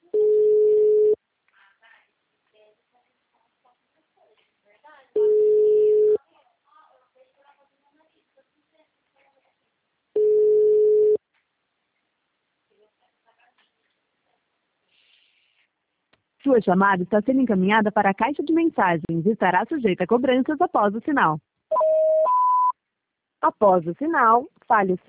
Sua chamada está sendo encaminhada para a caixa de mensagens e estará sujeita a cobranças após o sinal. Após o sinal, fale o